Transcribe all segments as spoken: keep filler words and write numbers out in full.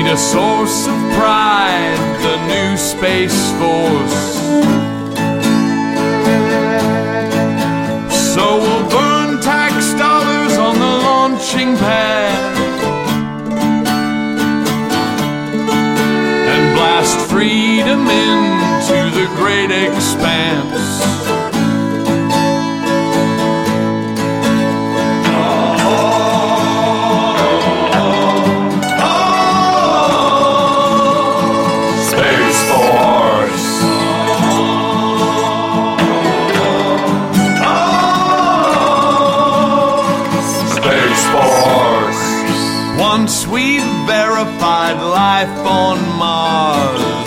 a source of pride, the new Space Force. So we'll burn tax dollars on the launching pad and blast freedom into the great expanse. Once we've verified life on Mars,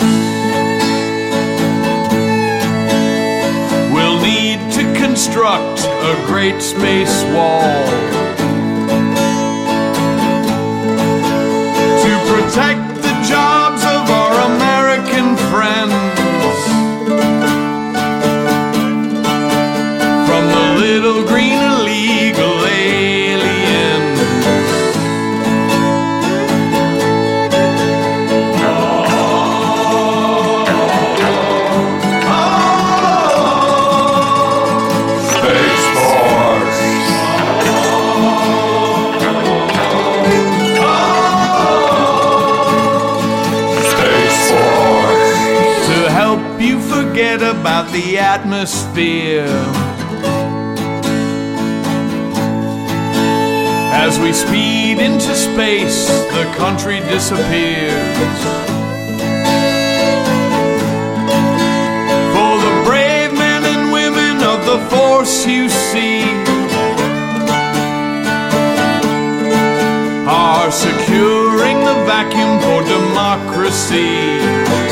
we'll need to construct a great space wall to protect the jobs of our American friends from the little green illegal aliens. Forget about the atmosphere as we speed into space, the country disappears. For the brave men and women of the force you see are securing the vacuum for democracy.